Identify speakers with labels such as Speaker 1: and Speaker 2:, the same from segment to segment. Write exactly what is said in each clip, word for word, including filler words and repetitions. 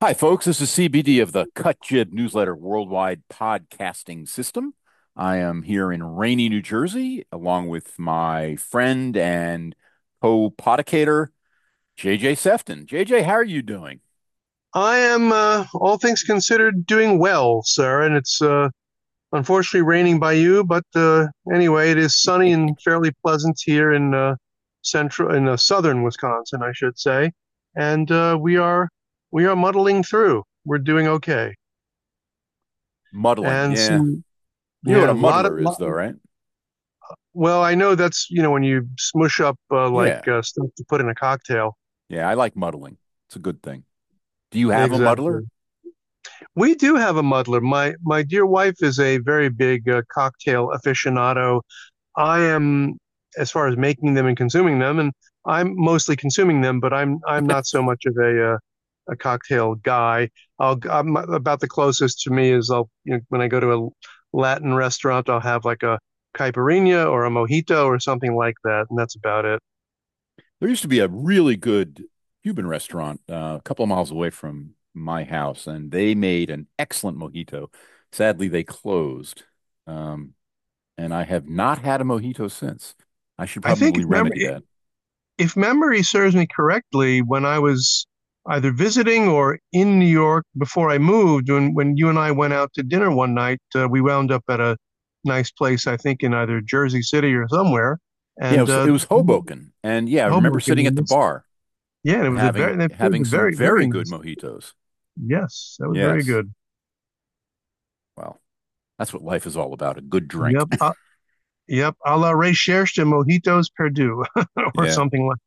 Speaker 1: Hi, folks. This is C B D of the Cut Jib Newsletter Worldwide Podcasting System. I am here in rainy New Jersey, along with my friend and co-podicator, J J Sefton. J J, how are you doing?
Speaker 2: I am, uh, all things considered, doing well, sir. And it's uh, unfortunately raining by you, but uh, anyway, it is sunny and fairly pleasant here in uh, central, in uh, southern Wisconsin, I should say. And uh, we are we are muddling through. We're doing okay.
Speaker 1: Muddling.
Speaker 2: And
Speaker 1: Yeah.
Speaker 2: some,
Speaker 1: You know what
Speaker 2: yeah,
Speaker 1: a
Speaker 2: a lot of,
Speaker 1: muddler is,
Speaker 2: lot,
Speaker 1: though, right?
Speaker 2: well, I know that's you know when you smush up uh, like
Speaker 1: Yeah.
Speaker 2: uh, stuff to put in a cocktail.
Speaker 1: Yeah, I like muddling. It's a good thing. Do you have a muddler?
Speaker 2: Exactly. We do have a muddler. My my dear wife is a very big uh, cocktail aficionado. I am, as far as making them and consuming them, and I'm mostly consuming them, but I'm I'm not so much of a uh, a cocktail guy. I'll I'm about the closest to me is I'll you know, when I go to a Latin restaurant, I'll have like a caipirinha or a mojito or something like that, and that's about it.
Speaker 1: There used to be a really good Cuban restaurant uh, a couple of miles away from my house, and they made an excellent mojito. Sadly, they closed. Um, and I have not had a mojito since. I should
Speaker 2: I think
Speaker 1: probably
Speaker 2: if
Speaker 1: remedy
Speaker 2: memory
Speaker 1: that.
Speaker 2: if memory serves me correctly, when I was either visiting or in New York before I moved, when when you and I went out to dinner one night, uh, we wound up at a nice place, I think in either Jersey City or somewhere,
Speaker 1: Yeah, it
Speaker 2: and
Speaker 1: was,
Speaker 2: uh,
Speaker 1: it was Hoboken, and yeah, I remember
Speaker 2: Hoboken.
Speaker 1: sitting at
Speaker 2: And
Speaker 1: the
Speaker 2: this,
Speaker 1: bar
Speaker 2: yeah, and it
Speaker 1: and
Speaker 2: was a very,
Speaker 1: having
Speaker 2: that was
Speaker 1: having
Speaker 2: a
Speaker 1: some
Speaker 2: very,
Speaker 1: very
Speaker 2: very
Speaker 1: good
Speaker 2: nice.
Speaker 1: mojitos.
Speaker 2: Yes, that was very
Speaker 1: Yes,
Speaker 2: good.
Speaker 1: well, that's what life is all about, a good drink.
Speaker 2: Yep, uh, yep, a la recherche de mojitos perdu or
Speaker 1: Yeah.
Speaker 2: something like.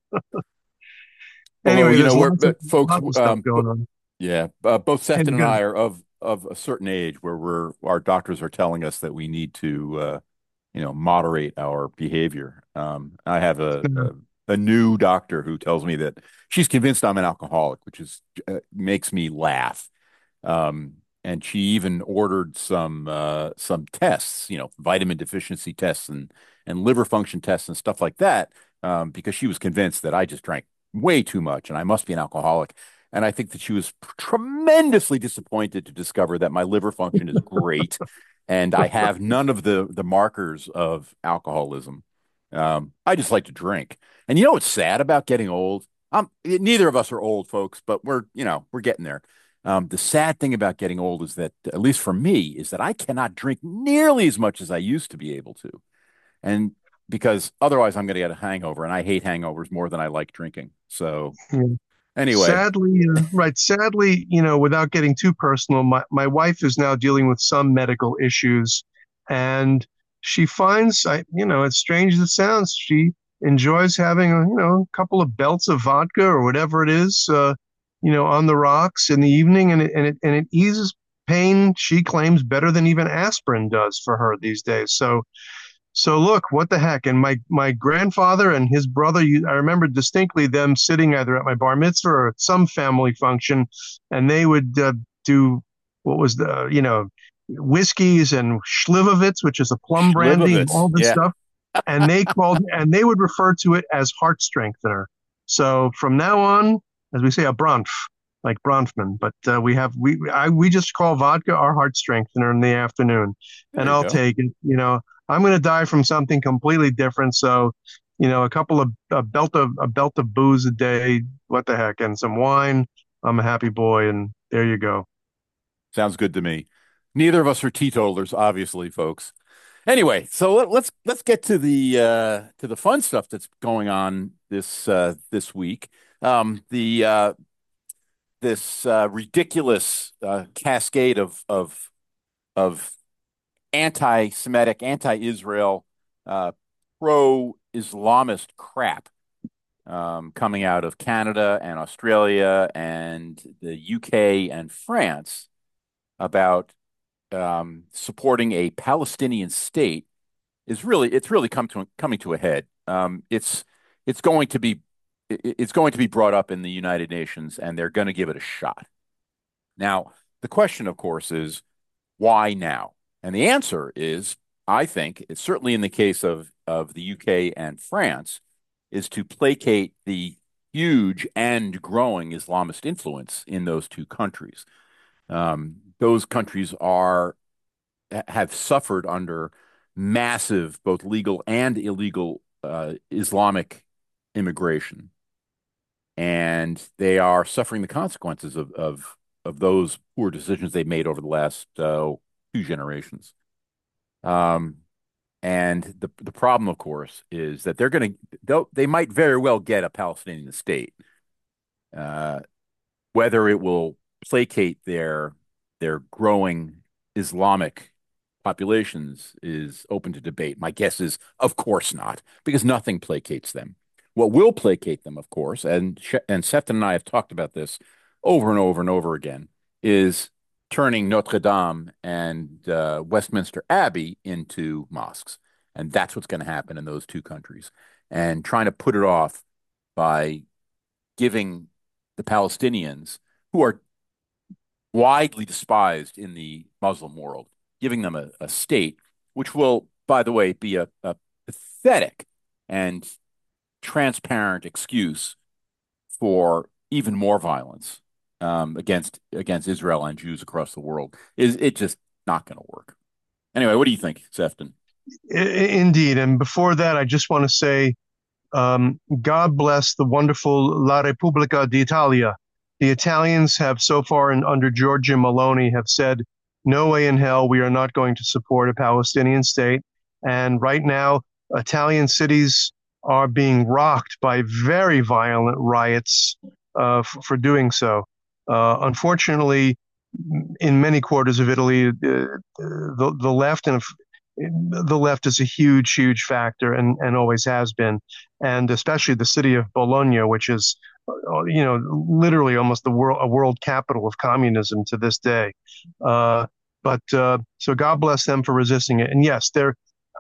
Speaker 1: Although,
Speaker 2: Anyway,
Speaker 1: you know,
Speaker 2: there's
Speaker 1: we're
Speaker 2: lots of
Speaker 1: but folks,
Speaker 2: lots of stuff
Speaker 1: um, but
Speaker 2: going on.
Speaker 1: yeah, uh, both Sefton
Speaker 2: And
Speaker 1: and I
Speaker 2: good.
Speaker 1: are of of a certain age where we're our doctors are telling us that we need to uh, you know, moderate our behavior. Um, I have a, a a new doctor who tells me that she's convinced I'm an alcoholic, which is uh, makes me laugh. Um, and she even ordered some uh, some tests, you know, vitamin deficiency tests and and liver function tests and stuff like that, um, because she was convinced that I just drank way too much and I must be an alcoholic. And I think that she was tremendously disappointed to discover that my liver function is great and I have none of the the markers of alcoholism. Um, I just like to drink. And you know what's sad about getting old? Um, neither of us are old, folks, but we're, you know, we're getting there. Um, the sad thing about getting old is that, at least for me, is that I cannot drink nearly as much as I used to be able to. And because otherwise I'm going to get a hangover, and I hate hangovers more than I like drinking. So
Speaker 2: Yeah.
Speaker 1: anyway,
Speaker 2: Sadly, uh, right. Sadly, you know, without getting too personal, my, my wife is now dealing with some medical issues, and she finds, I, you know, as strange as it sounds, she enjoys having, a, you know, a couple of belts of vodka or whatever it is, uh, you know, on the rocks in the evening, and it, and it and it eases pain. She claims better than even aspirin does for her these days. So so look, what the heck? And my my grandfather and his brother, you, I remember distinctly them sitting either at my bar mitzvah or at some family function, and they would uh, do what was the you know whiskeys and Schlivovitz, which is a plum brandy, and
Speaker 1: Schlivovitz.
Speaker 2: all this
Speaker 1: Yeah.
Speaker 2: stuff. And they called and they would refer to it as heart strengthener. So from now on, as we say, a Bronf, like Bronfman, but uh, we have we I we just call vodka our heart strengthener in the afternoon, and
Speaker 1: There you
Speaker 2: I'll
Speaker 1: go.
Speaker 2: take it. You know, I'm going to die from something completely different. So, you know, a couple of a belt of a belt of booze a day, what the heck, and some wine. I'm a happy boy, and there you go.
Speaker 1: Sounds good to me. Neither of us are teetotalers, obviously, folks. Anyway, so let, let's let's get to the uh, to the fun stuff that's going on this uh, this week. Um, the uh, this uh, ridiculous uh, cascade of of of anti-Semitic, anti-Israel, uh, pro-Islamist crap um, coming out of Canada and Australia and the U K and France about um, supporting a Palestinian state is really it's really come to coming to a head. Um, it's it's going to be it's going to be brought up in the United Nations, and they're going to give it a shot. Now, the question, of course, is why now? And the answer is, I think, it's certainly in the case of of the U K and France, is to placate the huge and growing Islamist influence in those two countries. Um, those countries are have suffered under massive, both legal and illegal, uh, Islamic immigration, and they are suffering the consequences of of of those poor decisions they made over the last uh, two generations. Um, and the the problem, of course, is that they're going to they might very well get a Palestinian state. Uh, Whether it will placate their their growing Islamic populations is open to debate. My guess is, of course not, because nothing placates them. What will placate them, of course, and and Sefton and I have talked about this over and over and over again, is turning Notre Dame and uh, Westminster Abbey into mosques, and that's what's going to happen in those two countries. And trying to put it off by giving the Palestinians, who are widely despised in the Muslim world, giving them a, a state, which will, by the way, be a, a pathetic and transparent excuse for even more violence um, against against Israel and Jews across the world. Is it just not going to work? Anyway, what do you think, Sefton?
Speaker 2: Indeed. And before that, I just want to say, um, God bless the wonderful La Repubblica d'Italia. The Italians have so far, and under Giorgia Meloni, have said, no way in hell we are not going to support a Palestinian state. And right now, Italian cities are being rocked by very violent riots uh, f- for doing so. Uh, unfortunately, in many quarters of Italy, uh, the the left and the left is a huge, huge factor, and and always has been, and especially the city of Bologna, which is, uh, you know, literally almost the world a world capital of communism to this day. Uh, but uh, so God bless them for resisting it. And yes, they're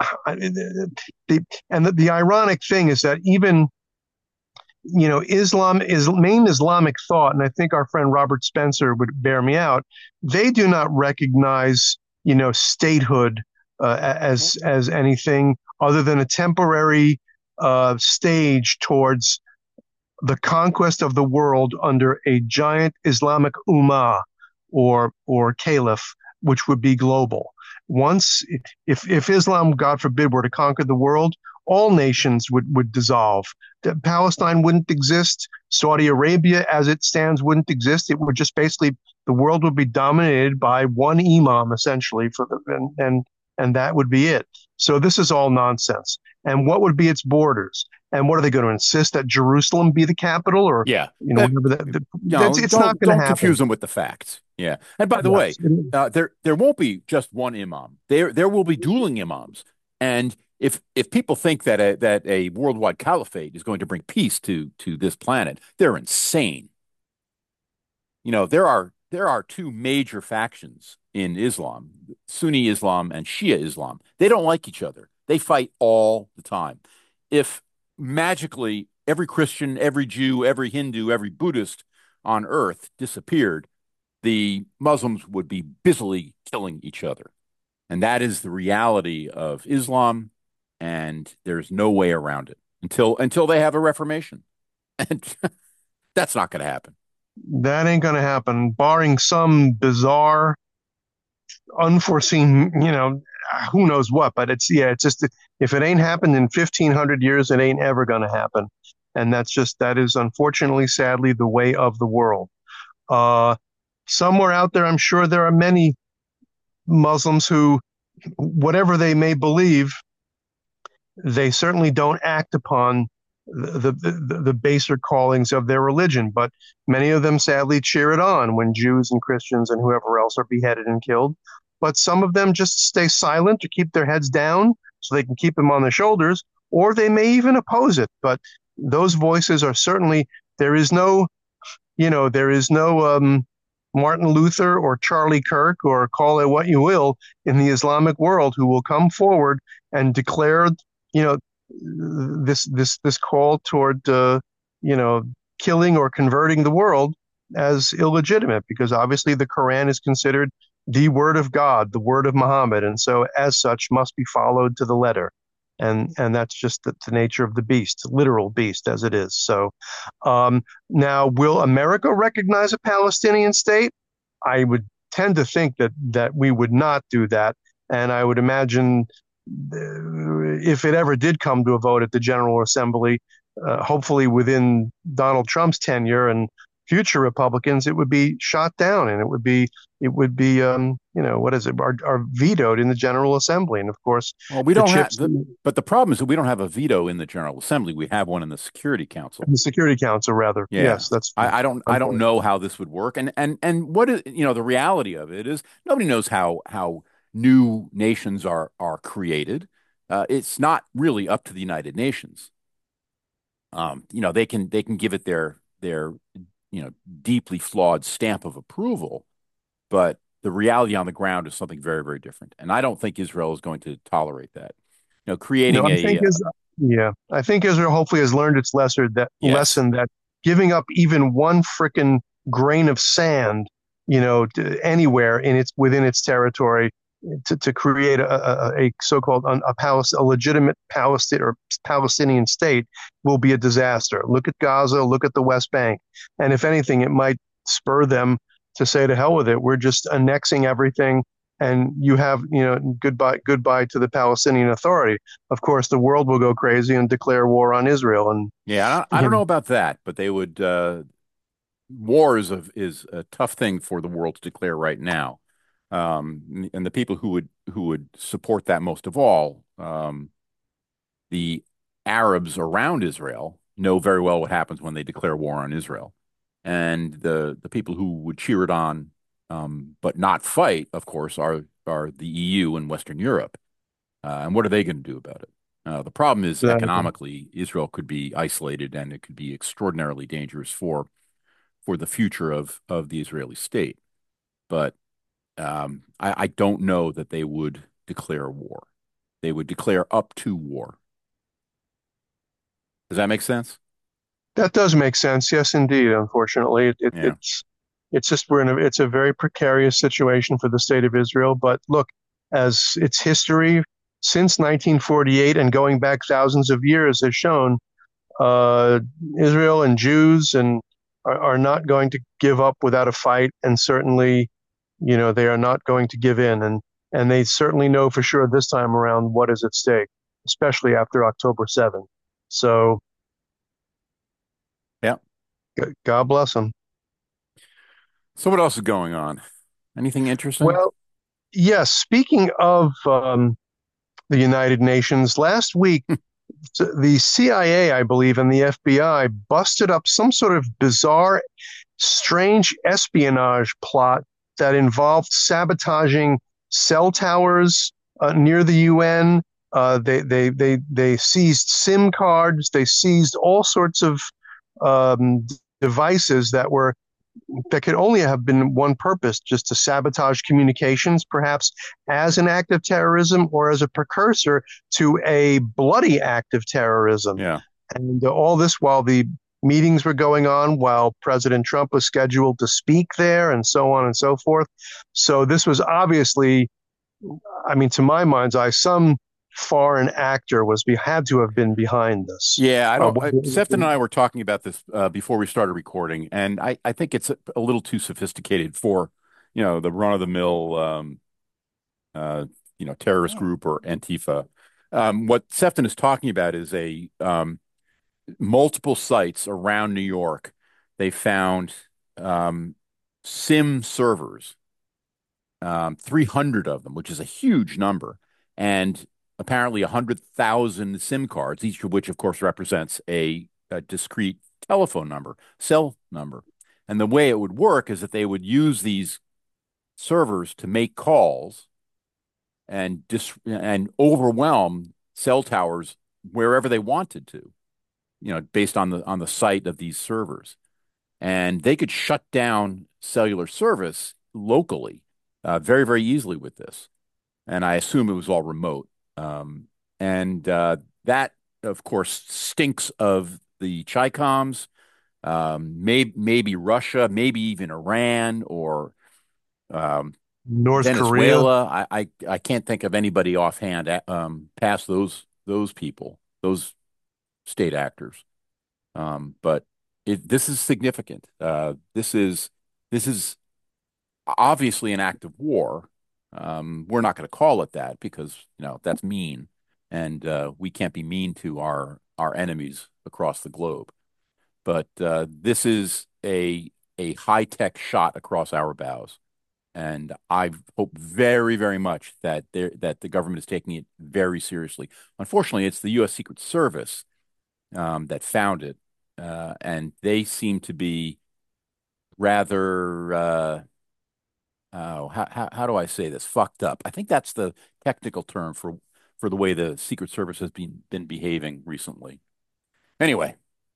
Speaker 2: the and the, the ironic thing is that even, you know, Islam is main Islamic thought, and I think our friend Robert Spencer would bear me out. They do not recognize, you know, statehood uh, as as anything other than a temporary uh, stage towards the conquest of the world under a giant Islamic ummah or or caliph, which would be global. Once, if if Islam, God forbid, were to conquer the world, all nations would would dissolve. Palestine wouldn't exist. Saudi Arabia, as it stands, wouldn't exist. It would just basically the world would be dominated by one imam, essentially, for the and and and that would be it. So this is all nonsense. And what would be its borders? And what are they going to insist that Jerusalem be the capital, or
Speaker 1: Yeah,
Speaker 2: you know,
Speaker 1: that,
Speaker 2: whatever that?
Speaker 1: you
Speaker 2: that that's
Speaker 1: know,
Speaker 2: it's not
Speaker 1: don't
Speaker 2: going to
Speaker 1: don't confuse
Speaker 2: happen.
Speaker 1: them with the facts. Yeah, and by the way,
Speaker 2: Yes.
Speaker 1: uh, there there won't be just one imam. There there will be dueling imams, and if if people think that a, that a worldwide caliphate is going to bring peace to to this planet, they're insane. You know, there are there are two major factions in Islam, Sunni Islam and Shia Islam. They don't like each other. They fight all the time. If magically every Christian, every Jew, every Hindu, every Buddhist on earth disappeared, the Muslims would be busily killing each other. And that is the reality of Islam, and there's no way around it until until they have a reformation. And that's not going to happen.
Speaker 2: That ain't going to happen, barring some bizarre, unforeseen, you know, who knows what. But it's yeah, it's just if it ain't happened in fifteen hundred years, it ain't ever going to happen. And that's just that is unfortunately, sadly, the way of the world. Uh, somewhere out there, I'm sure there are many Muslims who, whatever they may believe, they certainly don't act upon the, the, the baser callings of their religion, but many of them sadly cheer it on when Jews and Christians and whoever else are beheaded and killed. But some of them just stay silent or keep their heads down so they can keep them on their shoulders, or they may even oppose it. But those voices are certainly, there is no, you know, there is no um, Martin Luther or Charlie Kirk or call it what you will in the Islamic world who will come forward and declare, you know, this this this call toward uh, you know, killing or converting the world as illegitimate, because obviously the Quran is considered the word of God, the word of Muhammad, and so as such must be followed to the letter. and and that's just the, the nature of the beast, literal beast as it is. So um, now, will America recognize a Palestinian state? I would tend to think that that we would not do that, and I would imagine uh, if it ever did come to a vote at the General Assembly, uh, hopefully within Donald Trump's tenure and future Republicans, it would be shot down, and it would be it would be um, you know what is it are, are vetoed in the General Assembly, and of course
Speaker 1: Well, we
Speaker 2: the
Speaker 1: don't have
Speaker 2: chips
Speaker 1: the, but the problem is that we don't have a veto in the General Assembly. We have one in the Security Council.
Speaker 2: the Security Council rather.
Speaker 1: Yeah.
Speaker 2: Yes, that's true.
Speaker 1: I, I don't I don't know how this would work. And and and what is, you know, the reality of it is nobody knows how how new nations are are created. Uh, it's not really up to the United Nations. Um, you know, they can they can give it their their you know deeply flawed stamp of approval, but the reality on the ground is something very, very different. And I don't think Israel is going to tolerate that. You know,
Speaker 2: No,
Speaker 1: creating
Speaker 2: I
Speaker 1: a
Speaker 2: think
Speaker 1: uh,
Speaker 2: is yeah, I think Israel hopefully has learned its lesson that
Speaker 1: yes.
Speaker 2: lesson that giving up even one frickin' grain of sand, you know, to, anywhere in its within its territory to, to create a, a, a so-called a, a, Palis, a legitimate Palestine or Palestinian state will be a disaster. Look at Gaza, look at the West Bank, and if anything, it might spur them to say to hell with it. We're just annexing everything, and you have, you know, goodbye, goodbye to the Palestinian Authority. Of course, the world will go crazy and declare war on Israel. And
Speaker 1: Yeah, I don't, I
Speaker 2: you
Speaker 1: don't
Speaker 2: know,
Speaker 1: know about that, but they would uh war is a is a tough thing for the world to declare right now. Um, and the people who would who would support that most of all, um, the Arabs around Israel know very well what happens when they declare war on Israel. And the the people who would cheer it on, um, but not fight, of course, are are the E U and Western Europe. Uh, and what are they going to do about it? Uh, the problem is
Speaker 2: exactly.
Speaker 1: economically, Israel could be isolated, and it could be extraordinarily dangerous for for the future of of the Israeli state. But um, I, I don't know that they would declare war. They would declare up to war. Does that make sense?
Speaker 2: That does make sense. Yes, indeed. Unfortunately, it, it,
Speaker 1: Yeah.
Speaker 2: it's it's just we're in a it's a very precarious situation for the state of Israel. But look, as its history since nineteen forty-eight and going back thousands of years has shown, uh, Israel and Jews and are, are not going to give up without a fight, and certainly, you know, they are not going to give in, and and they certainly know for sure this time around what is at stake, especially after October seventh. So,
Speaker 1: Yeah.
Speaker 2: God bless them.
Speaker 1: So what else is going on? Anything interesting?
Speaker 2: Well, yes. Speaking of um, the United Nations, last week the C I A, I believe, and the F B I busted up some sort of bizarre, strange espionage plot that involved sabotaging cell towers uh, near the U N. Uh, they they they they seized SIM cards. They seized all sorts of um, devices that were that could only have been one purpose, just to sabotage communications, perhaps as an act of terrorism or as a precursor to a bloody act of terrorism.
Speaker 1: Yeah.
Speaker 2: And uh, all this while the meetings were going on, while President Trump was scheduled to speak there, and so on and so forth. So this was obviously, I mean, to my mind's eye, some foreign actor was be, had to have been behind this.
Speaker 1: Yeah, I
Speaker 2: Uh,
Speaker 1: don't. I, Sefton and I were talking about this uh, before we started recording, and I, I think it's a, a little too sophisticated for, you know, the run-of-the-mill, um, uh, you know, terrorist group or Antifa. Um, what Sefton is talking about is a um, multiple sites around New York. They found um, SIM servers, um, three hundred of them, which is a huge number, and apparently one hundred thousand SIM cards, each of which, of course, represents a, a discrete telephone number, cell number. And the way it would work is that they would use these servers to make calls and dis and overwhelm cell towers wherever they wanted to, you know, based on the on the site of these servers. And they could shut down cellular service locally uh, very, very easily with this. And I assume it was all remote. Um, and uh, that, of course, stinks of the Chicoms, um, may, maybe Russia, maybe even Iran or um,
Speaker 2: North Korea.
Speaker 1: Venezuela. I, I I can't think of anybody offhand um, past those those people, those state actors. Um, but it, this is significant. Uh, this is this is obviously an act of war. Um, we're not going to call it that because you know that's mean, and uh, we can't be mean to our our enemies across the globe. But uh, this is a a high tech shot across our bows, and I hope very very much that there that the government is taking it very seriously. Unfortunately, it's the U S. Secret Service um, that found it, uh, and they seem to be rather. Uh, oh, how, how how do I say this? Fucked up. I think that's the technical term for for the way the Secret Service has been been behaving recently. Anyway,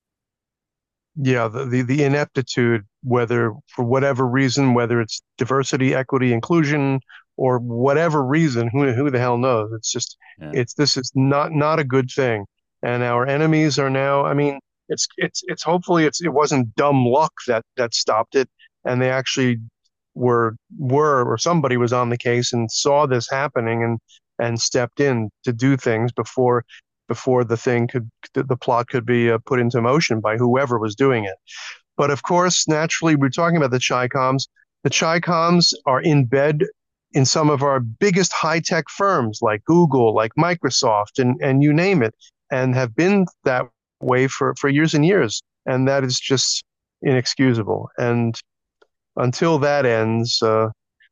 Speaker 2: Yeah, the, the the ineptitude, whether for whatever reason, whether it's diversity, equity, inclusion, or whatever reason, who who the hell knows? It's just
Speaker 1: yeah,
Speaker 2: it's this is not not a good thing. And our enemies are now, I mean, it's it's it's hopefully it's it wasn't dumb luck that that stopped it, and they actually were were or somebody was on the case and saw this happening and and stepped in to do things before before the thing could the plot could be uh, put into motion by whoever was doing it. But of course, naturally, we're talking about the Chi-Coms. The Chi-Coms are in bed in some of our biggest high-tech firms like Google, like Microsoft, and and you name it, and have been that way for for years and years. And that is just inexcusable. And until that ends, uh,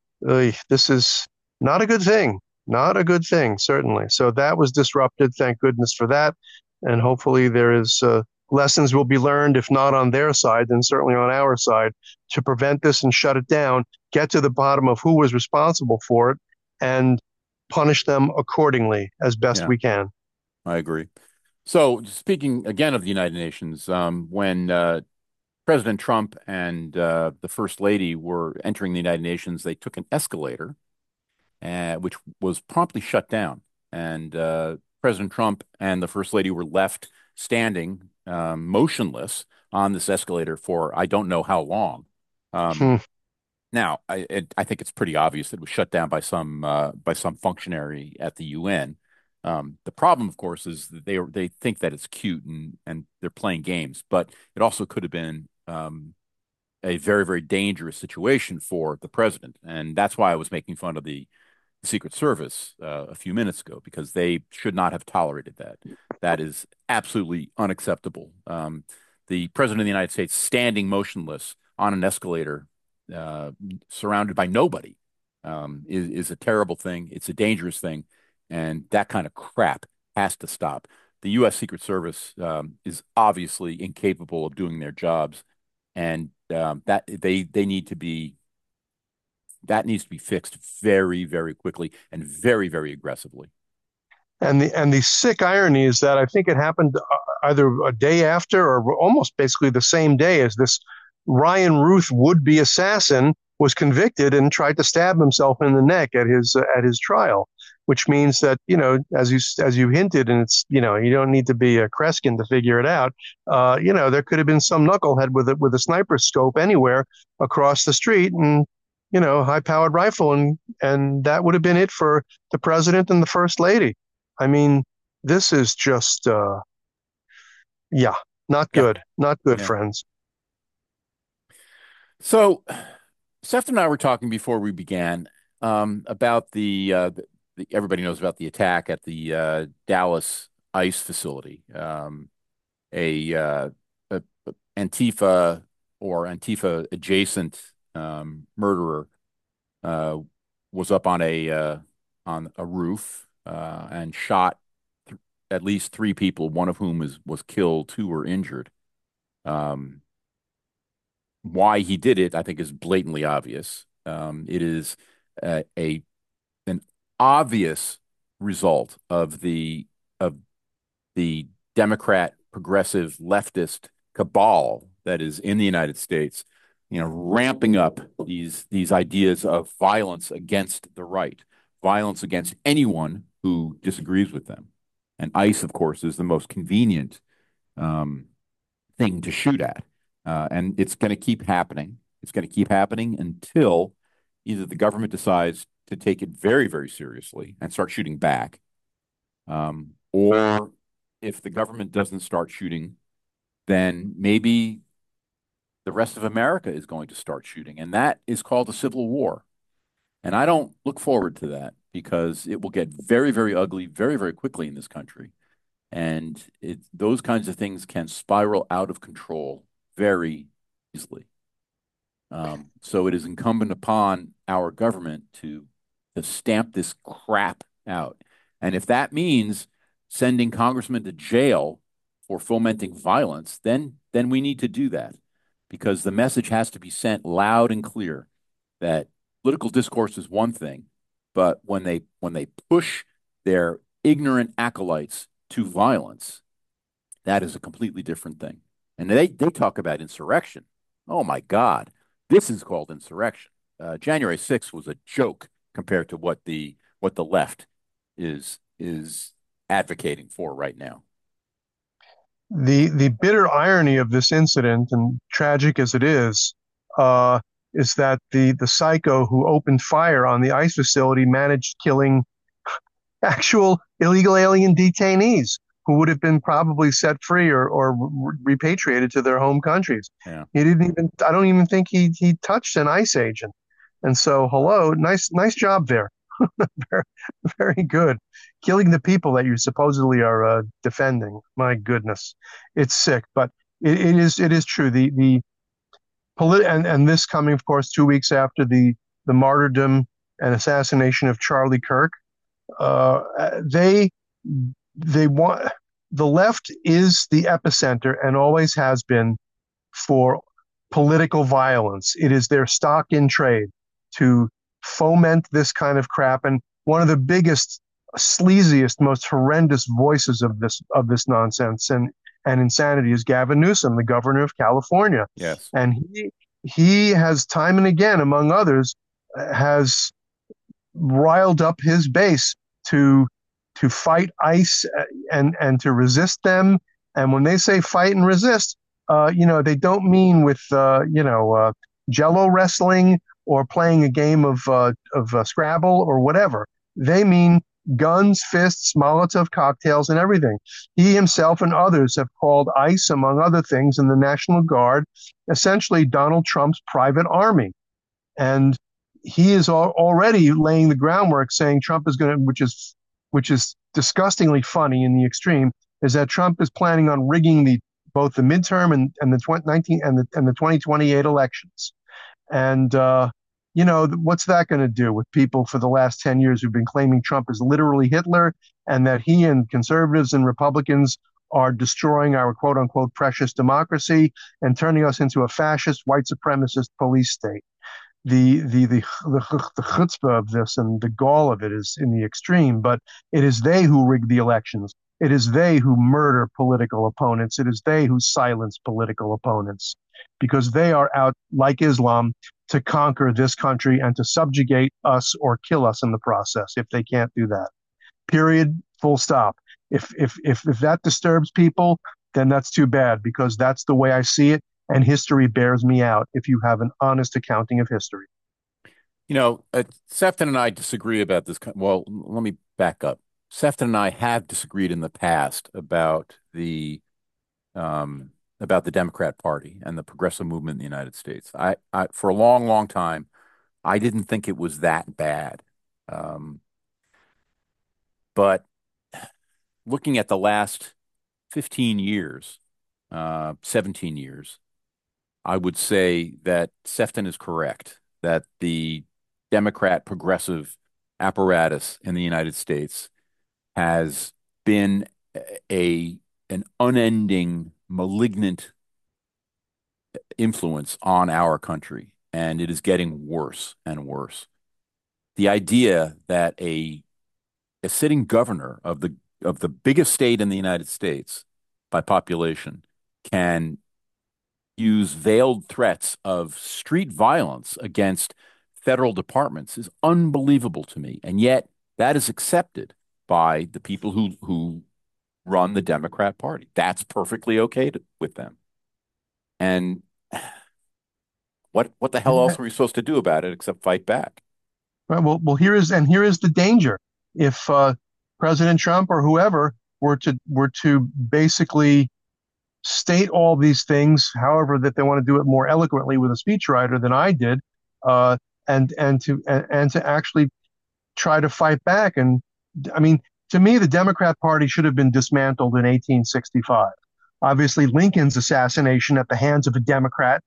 Speaker 2: this is not a good thing. Not a good thing, certainly. So that was disrupted. Thank goodness for that. And hopefully there is uh, lessons will be learned, if not on their side, then certainly on our side, to prevent this and shut it down, get to the bottom of who was responsible for it, and punish them accordingly as best
Speaker 1: yeah,
Speaker 2: we can.
Speaker 1: I agree. So, speaking again of the United Nations, um, when uh, President Trump and uh, the First Lady were entering the United Nations, they took an escalator, uh, which was promptly shut down. And uh, President Trump and the First Lady were left standing, um, motionless on this escalator for I don't know how long. Um,
Speaker 2: Hmm.
Speaker 1: Now, I it, I think it's pretty obvious that it was shut down by some uh, by some functionary at the U N. Um, the problem, of course, is that they they think that it's cute and and they're playing games, but it also could have been um, a very very dangerous situation for the president, and that's why I was making fun of the Secret Service uh, a few minutes ago because they should not have tolerated that. That is absolutely unacceptable. Um, the president of the United States standing motionless on an escalator, uh, surrounded by nobody, um, is is a terrible thing. It's a dangerous thing, and that kind of crap has to stop. The U S. Secret Service um, is obviously incapable of doing their jobs, and um, that they they need to be that needs to be fixed very, very quickly and very, very aggressively.
Speaker 2: And the and the sick irony is that I think it happened uh, either a day after or almost basically the same day as this Ryan Ruth would-be assassin was convicted and tried to stab himself in the neck at his uh, at his trial, which means that you know as you as you hinted, and it's you know you don't need to be a Kreskin to figure it out. Uh, you know there could have been some knucklehead with a with a sniper scope anywhere across the street and you know high-powered rifle and and that would have been it for the president and the first lady. I mean, this is just, uh, yeah, not
Speaker 1: Yeah,
Speaker 2: good. Not good,
Speaker 1: yeah.
Speaker 2: friends.
Speaker 1: So Seth and I were talking before we began um, about the, uh, the, the everybody knows about the attack at the uh, Dallas ICE facility. Um, a, uh, a, a Antifa or Antifa adjacent um, murderer uh, was up on a uh, on a roof uh, and shot th at least three people, one of whom is was killed, two were injured. Um, why he did it, I think, is blatantly obvious. Um, it is a, a an obvious result of the of the Democrat progressive leftist cabal that is in the United States, you know, ramping up these these ideas of violence against the right, violence against anyone who disagrees with them. And ICE, of course, is the most convenient um, thing to shoot at. Uh, and it's going to keep happening. It's going to keep happening until either the government decides to take it very, very seriously and start shooting back, um, Or if the government doesn't start shooting, then maybe the rest of America is going to start shooting. And that is called a civil war. And I don't look forward to that because it will get very, very ugly very, very quickly in this country. And it, those kinds of things can spiral out of control very easily. Um, so it is incumbent upon our government to to stamp this crap out. And if that means sending congressmen to jail for fomenting violence, then then we need to do that because the message has to be sent loud and clear that political discourse is one thing, but when they when they push their ignorant acolytes to violence, that is a completely different thing. And they, they talk about insurrection. Oh my God, this is called insurrection. Uh, January sixth was a joke compared to what the what the left is is advocating for right now.
Speaker 2: The the bitter irony of this incident, and tragic as it is, uh, is that the the psycho who opened fire on the ICE facility managed killing actual illegal alien detainees who would have been probably set free or, or repatriated to their home countries.
Speaker 1: Yeah.
Speaker 2: He didn't even, I don't even think he, he touched an ICE agent. And so, hello, nice, nice job there. very, very good. Killing the people that you supposedly are uh, defending. My goodness, it's sick, but it, it is, it is true. The, the polit- and, and this coming, of course, two weeks after the, the martyrdom and assassination of Charlie Kirk. Uh, they they want the left is the epicenter and always has been for political violence. It is their stock in trade to foment this kind of crap. And one of the biggest, sleaziest, most horrendous voices of this of this nonsense and and insanity is Gavin Newsom, the governor of California,
Speaker 1: Yes.
Speaker 2: and he he has time and again, among others, has riled up his base to to fight ICE and and to resist them. And when they say fight and resist, uh, you know, they don't mean with uh, you know uh, Jello wrestling or playing a game of uh, of uh, Scrabble or whatever. They mean guns, fists, Molotov cocktails, and everything. He himself and others have called ICE, among other things, and the National Guard, essentially Donald Trump's private army. And he is al- already laying the groundwork saying Trump is going to, which is which is disgustingly funny in the extreme, is that Trump is planning on rigging the both the midterm and, and the twenty nineteen and the and the twenty twenty-eight elections. And uh, you know, what's that going to do with people for the last ten years who've been claiming Trump is literally Hitler and that he and conservatives and Republicans are destroying our quote unquote precious democracy and turning us into a fascist, white supremacist police state? the the the the, the chutzpah of this and the gall of it is in the extreme. But it is they who rig the elections. It is they who murder political opponents. It is they who silence political opponents because they are out, like Islam, to conquer this country and to subjugate us or kill us in the process if they can't do that. Period. Full stop. If if if if that disturbs people, then that's too bad because that's the way I see it and history bears me out if you have an honest accounting of history.
Speaker 1: You know, uh, Sefton and I disagree about this. Well, let me back up. Sefton and I have disagreed in the past about the um, about the Democrat Party and the progressive movement in the United States. I, I for a long, long time, I didn't think it was that bad. Um, but looking at the last fifteen years, uh, seventeen years, I would say that Sefton is correct, that the Democrat progressive apparatus in the United States has been a an unending malignant influence on our country, and it is getting worse and worse. The idea that a a sitting governor of the of the biggest state in the United States by population can use veiled threats of street violence against federal departments is unbelievable to me. And yet that is accepted by the people who who run the Democrat Party. That's perfectly okay to, with them. And what what the hell else are we supposed to do about it except fight back?
Speaker 2: Right, well, well, here is and here is the danger. If uh, President Trump or whoever were to were to basically state all these things, however that they want to do it more eloquently with a speechwriter than I did, uh, and and to and, and to actually try to fight back. And I mean, to me, the Democrat Party should have been dismantled in eighteen sixty-five. Obviously, Lincoln's assassination at the hands of a Democrat,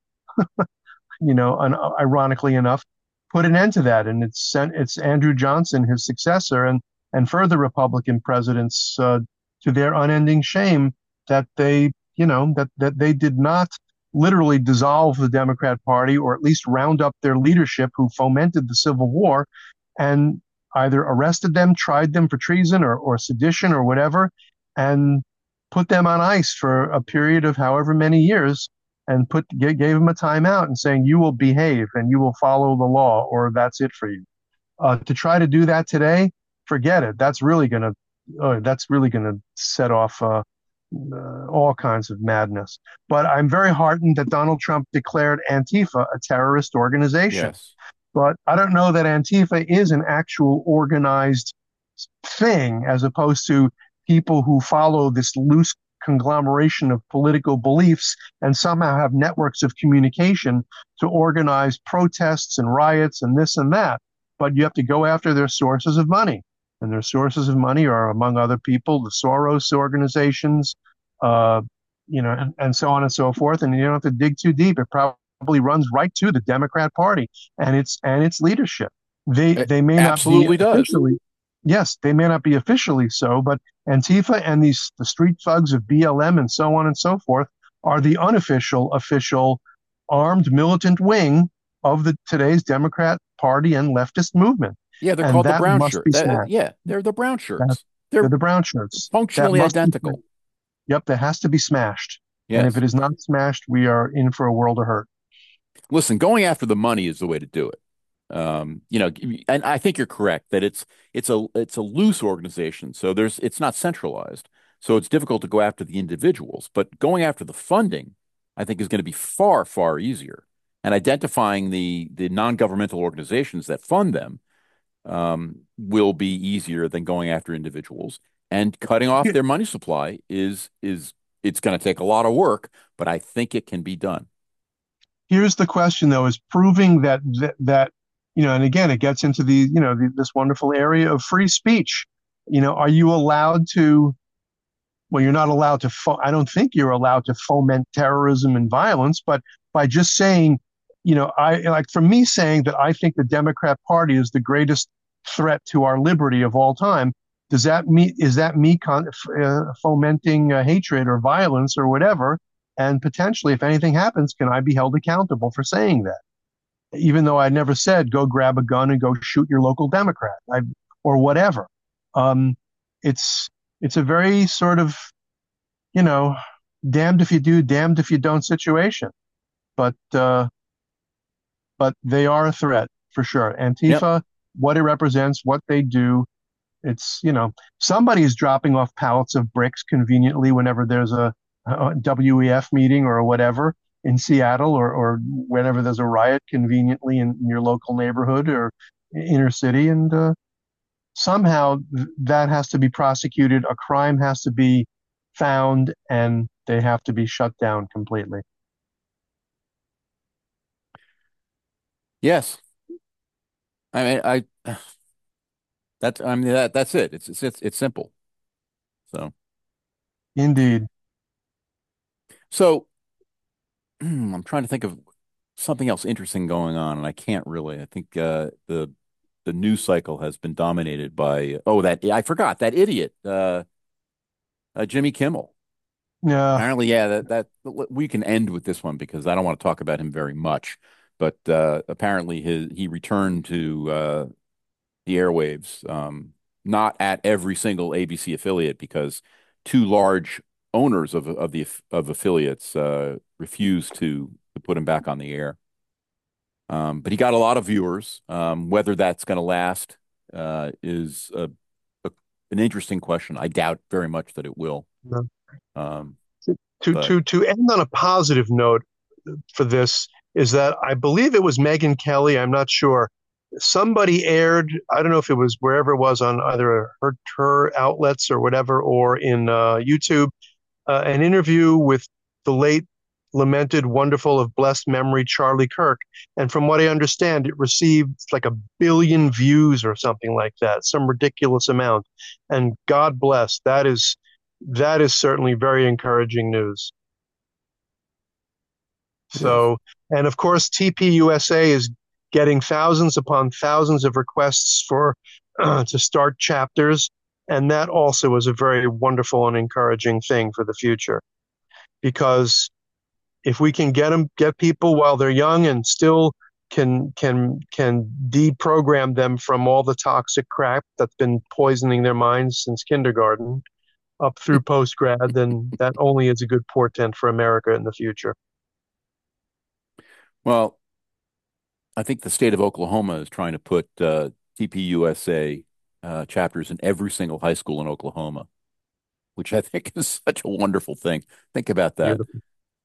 Speaker 2: you know, un- ironically enough, put an end to that. And it's it's Andrew Johnson, his successor, and and further Republican presidents, uh, to their unending shame, that they, you know, that that they did not literally dissolve the Democrat Party, or at least round up their leadership who fomented the Civil War, and either arrested them, tried them for treason or, or sedition or whatever, and put them on ice for a period of however many years, and put gave them a timeout and saying you will behave and you will follow the law, or that's it for you. Uh, to try to do that today, forget it. That's really gonna uh, that's really gonna set off uh, uh, all kinds of madness. But I'm very heartened that Donald Trump declared Antifa a terrorist organization.
Speaker 1: Yes.
Speaker 2: But I don't know that Antifa is an actual organized thing, as opposed to people who follow this loose conglomeration of political beliefs and somehow have networks of communication to organize protests and riots and this and that. But you have to go after their sources of money. And their sources of money are, among other people, the Soros organizations, uh, you know, and, and so on and so forth. And you don't have to dig too deep. It probably runs right to the Democrat Party and its and its leadership. They
Speaker 1: It
Speaker 2: they may not be
Speaker 1: absolutely does.
Speaker 2: officially, yes, they may not be officially so, but Antifa and these the street thugs of B L M and so on and so forth are the unofficial, official, armed militant wing of the today's Democrat Party and leftist movement,
Speaker 1: Yeah, they're
Speaker 2: and
Speaker 1: called the
Speaker 2: that
Speaker 1: brown
Speaker 2: must
Speaker 1: shirt.
Speaker 2: be
Speaker 1: That,
Speaker 2: smashed.
Speaker 1: yeah, they're the brown
Speaker 2: That,
Speaker 1: shirts.
Speaker 2: they're
Speaker 1: They're
Speaker 2: the brown shirts. That
Speaker 1: functionally
Speaker 2: must be smashed.
Speaker 1: identical.
Speaker 2: Yep, that has to be smashed. And if
Speaker 1: Yes.
Speaker 2: it is not smashed, we are in for a world of hurt.
Speaker 1: Listen, going after the money is the way to do it. Um, you know, and I think you're correct that it's it's a it's a loose organization, so there's it's not centralized, so it's difficult to go after the individuals. But going after the funding, I think, is going to be far far easier. And identifying the the non-governmental organizations that fund them um, will be easier than going after individuals. And cutting off their money supply is is it's going to take a lot of work, but I think it can be done.
Speaker 2: Here's the question, though: is proving that that, that you know, and again, it gets into the you know the, this wonderful area of free speech. You know, are you allowed to? Well, you're not allowed to. Fo- I don't think you're allowed to foment terrorism and violence, but by just saying, you know, I like for me saying that I think the Democrat Party is the greatest threat to our liberty of all time. Does that mean is that me con- uh, fomenting uh, hatred or violence or whatever? And potentially, if anything happens, can I be held accountable for saying that? Even though I never said go grab a gun and go shoot your local Democrat, I, or whatever. Um, it's it's a very sort of, you know, damned if you do, damned if you don't situation. But uh, but they are a threat for sure.
Speaker 1: Yep.
Speaker 2: Antifa, what it represents, what they do, it's, you know, somebody's dropping off pallets of bricks conveniently whenever there's a, a W E F meeting or whatever in Seattle, or, or whenever there's a riot conveniently in, in your local neighborhood or inner city. And uh, somehow th- that has to be prosecuted. A crime has to be found and they have to be shut down completely.
Speaker 1: Yes. I mean, I that's I mean that that's it. It's it's it's simple. So
Speaker 2: Indeed.
Speaker 1: so I'm trying to think of something else interesting going on, and I can't really. I think uh, the the news cycle has been dominated by oh that I forgot that idiot uh, uh, Jimmy Kimmel.
Speaker 2: Yeah.
Speaker 1: Apparently, yeah, that that we can end with this one because I don't want to talk about him very much. But uh, apparently, his he returned to uh, the airwaves, um, not at every single A B C affiliate because two large owners of of the of affiliates uh, refused to to put him back on the air. Um, but he got a lot of viewers. Um, whether that's going to last uh, is a, a, an interesting question. I doubt very much that it will.
Speaker 2: No.
Speaker 1: Um,
Speaker 2: To
Speaker 1: but
Speaker 2: to to end on a positive note for this is that I believe it was Megyn Kelly, I'm not sure, somebody aired, I don't know if it was wherever it was on either her, her outlets or whatever, or in uh, YouTube, uh, an interview with the late, lamented, wonderful, of blessed memory Charlie Kirk. And from what I understand, it received like a billion views or something like that, some ridiculous amount. And God bless, that is that is certainly very encouraging news.
Speaker 1: It is.
Speaker 2: So, and of course, T P U S A is getting thousands upon thousands of requests for uh, to start chapters, and that also is a very wonderful and encouraging thing for the future. Because if we can get them, get people while they're young and still can can can deprogram them from all the toxic crap that's been poisoning their minds since kindergarten up through post grad, then that only is a good portent for America in the future.
Speaker 1: Well, I think the state of Oklahoma is trying to put uh, T P U S A uh, chapters in every single high school in Oklahoma, which I think is such a wonderful thing. Think about that.
Speaker 2: Beautiful.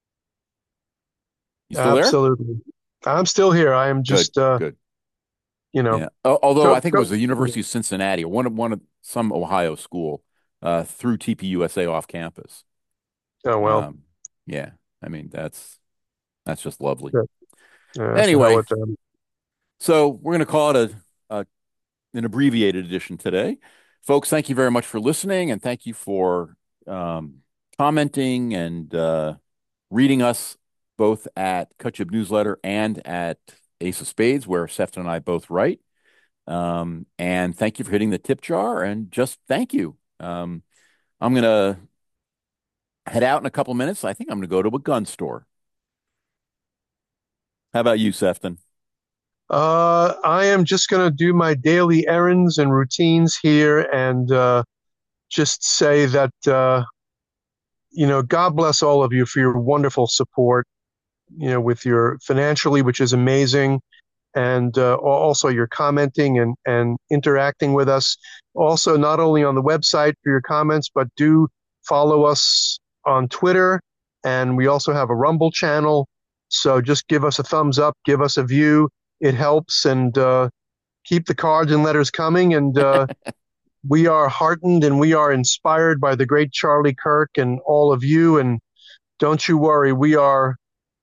Speaker 1: You still there?
Speaker 2: Absolutely. I'm still here. I am
Speaker 1: Good,
Speaker 2: just, uh,
Speaker 1: good.
Speaker 2: you know,
Speaker 1: Yeah. Al- Although
Speaker 2: go,
Speaker 1: I think it
Speaker 2: go.
Speaker 1: was the University of Cincinnati or one of one of some Ohio school uh, through T P U S A off campus.
Speaker 2: Oh, well,
Speaker 1: Um, yeah. I mean, that's that's just lovely.
Speaker 2: good. Uh, to hell
Speaker 1: Anyway,
Speaker 2: with them.
Speaker 1: so we're going to call it a, a an abbreviated edition today. Folks, thank you very much for listening and thank you for um, commenting and uh, reading us both at Kutchib Newsletter and at Ace of Spades, where Sefton and I both write. Um, and thank you for hitting the tip jar and just thank you. Um, I'm going to head out in a couple minutes. I think I'm going to go to a gun store. How about you, Sefton?
Speaker 2: Uh, I am just going to do my daily errands and routines here and uh, just say that, uh, you know, God bless all of you for your wonderful support, you know, with your financially, which is amazing, and uh, also your commenting and, and interacting with us. Also, not only on the website for your comments, but do follow us on Twitter. And we also have a Rumble channel. So just give us a thumbs up, give us a view. It helps. And uh, keep the cards and letters coming. And uh, we are heartened and we are inspired by the great Charlie Kirk and all of you. And don't you worry, we are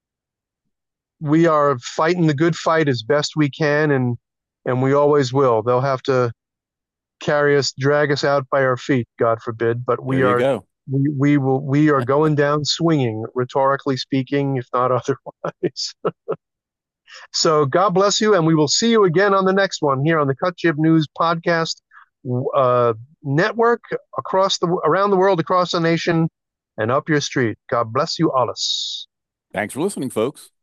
Speaker 2: we are fighting the good fight as best we can, and and we always will. They'll have to carry us, drag us out by our feet, God forbid. But
Speaker 1: There
Speaker 2: we
Speaker 1: you
Speaker 2: are
Speaker 1: go.
Speaker 2: we we will we are going down swinging, rhetorically speaking, if not otherwise. So God bless you, and we will see you again on the next one here on the Cut Jib News Podcast uh, Network across the around the world, across the nation, and up your street. God bless you, Alice.
Speaker 1: Thanks for listening, folks.